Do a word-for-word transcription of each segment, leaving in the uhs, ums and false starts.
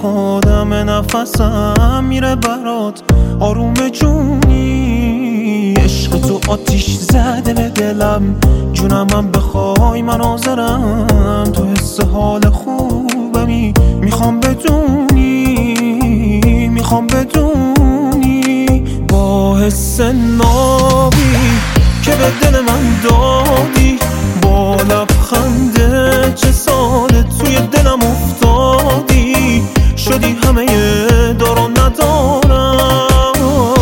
آدم نفسم میره برات آروم جونی. عشق تو آتیش زده به دلم، جونم من بخوای من حاضرم. تو حس حال خوبمی میخوام بدونی، میخوام بدونی با حس نابی که به دل من دادی، با لبخنده چه ساله توی دلم افتادی. شدی همه دار و ندارم،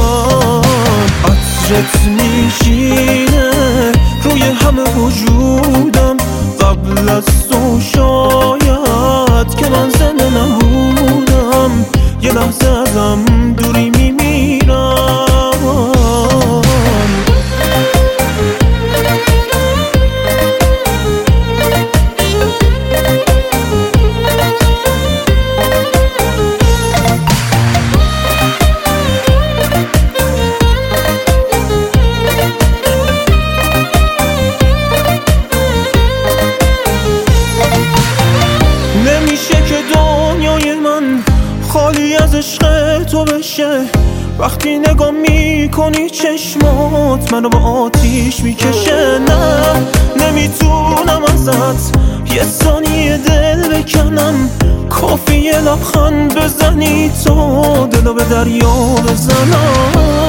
عطرت میشینه روی همه وجودم. قبل از تو شاید که من زنده نبودم، یه لحظه ازم دوری میمیرم. نمیشه که دنیای من خالی از عشق تو بشه. وقتی نگاه میکنی چشمات منو با آتیش میکشه. نه نمیتونم ازت یه ثانیه دل بکنم، کافی یه لبخند بزنی تو دلو به دریا بزنم.